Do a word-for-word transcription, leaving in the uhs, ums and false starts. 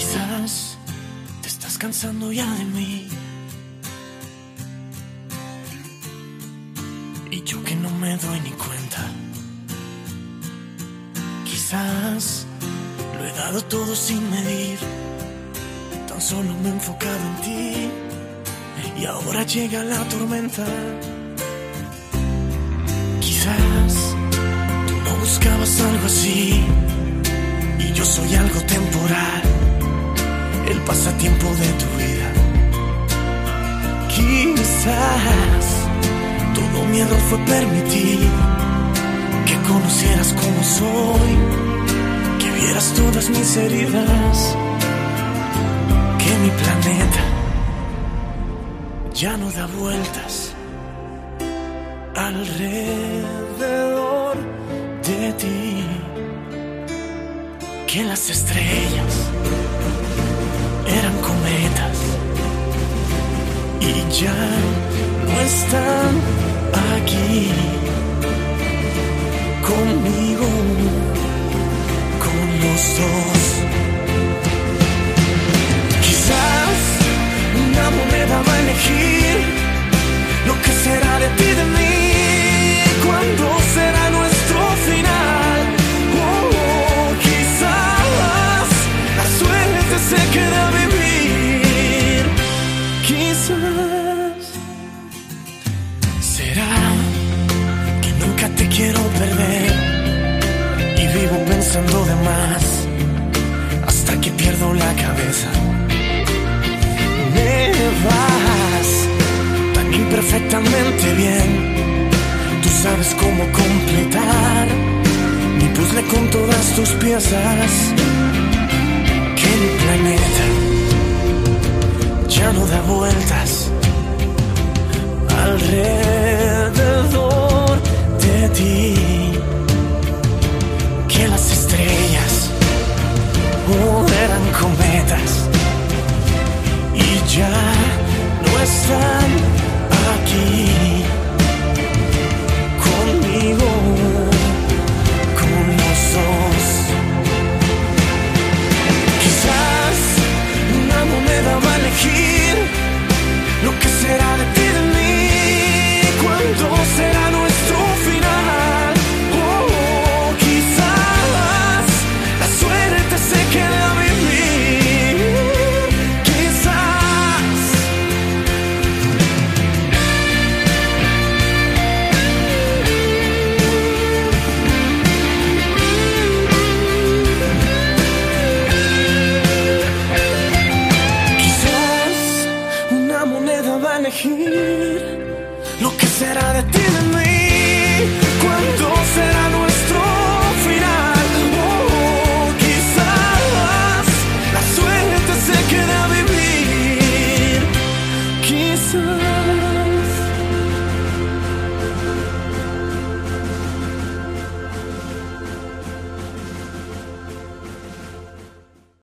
Quizás te estás cansando ya de mí, y yo que no me doy ni cuenta. Quizás lo he dado todo sin medir, tan solo me he enfocado en ti, y ahora llega la tormenta. Quizás tú no buscabas algo así, y yo soy algo temporal, el pasatiempo de tu vida. Quizás todo mi error fue permitir que conocieras cómo soy, que vieras todas mis heridas, que mi planeta ya no da vueltas alrededor de ti, que las estrellas eran cometas y ya no están aquí conmigo, con los dos. Quizás una moneda va a elegir lo que será de ti, de mí, cuándo será nuestro final. Oh, oh, quizás la suerte se queda a vivir. Quizás será que nunca te quiero perder y vivo pensando de más hasta que pierdo la cabeza. Me vas tan imperfectamente bien, tú sabes cómo completar mi puzzle con todas tus piezas, que mi planeta ya no da vueltas alrededor de ti, que las estrellas oh, eran cometas y ya no están aquí conmigo, con los dos. Quizás una moneda va a elegir lo que será de ti, de mí, cuándo será nuestro final. Oh, oh, quizás la suerte se quede a vivir. Quizás Quizás una moneda va a elegir lo que será de ti, de mí, cuándo será